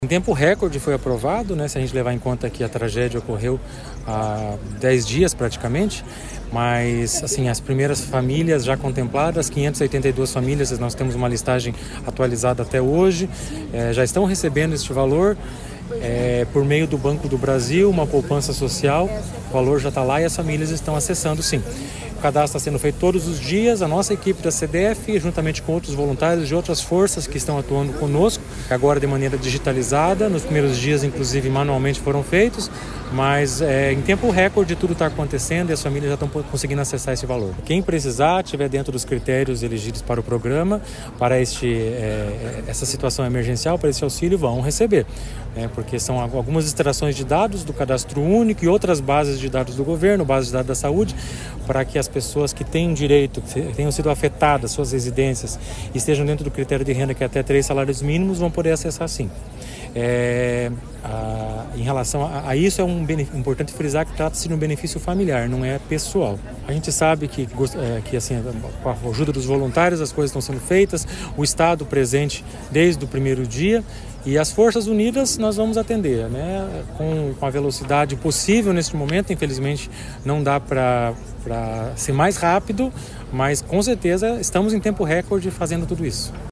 Em tempo recorde foi aprovado, né? Se a gente levar em conta que a tragédia ocorreu há 10 dias praticamente, mas assim, as primeiras famílias já contempladas, 582 famílias, nós temos uma listagem atualizada até hoje, já estão recebendo este valor por meio do Banco do Brasil, uma poupança social, o valor já está lá e as famílias estão acessando sim. O cadastro está sendo feito todos os dias, a nossa equipe da CDF, juntamente com outros voluntários de outras forças que estão atuando conosco, agora de maneira digitalizada, nos primeiros dias inclusive manualmente foram feitos, mas em tempo recorde tudo está acontecendo e as famílias já estão conseguindo acessar esse valor. Quem precisar, estiver dentro dos critérios elegidos para o programa, para essa situação emergencial, para esse auxílio, vão receber. Porque são algumas extrações de dados do cadastro único e outras bases de dados do governo, bases de dados da saúde, para que as pessoas que têm direito, que tenham sido afetadas, suas residências, estejam dentro do critério de renda que é até 3 salários mínimos, vão poder acessar sim. Em relação a isso, importante frisar que trata-se de um benefício familiar, não é pessoal. A gente sabe que assim, com a ajuda dos voluntários as coisas estão sendo feitas, o Estado presente desde o primeiro dia, e as Forças Unidas nós vamos atender, né? Com a velocidade possível neste momento. Infelizmente não dá para ser mais rápido, mas com certeza estamos em tempo recorde fazendo tudo isso.